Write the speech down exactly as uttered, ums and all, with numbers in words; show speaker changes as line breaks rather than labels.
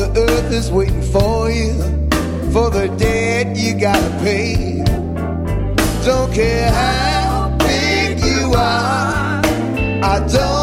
Mother Earth is waiting for you, for the debt you gotta pay. Don't care how big you are, I don't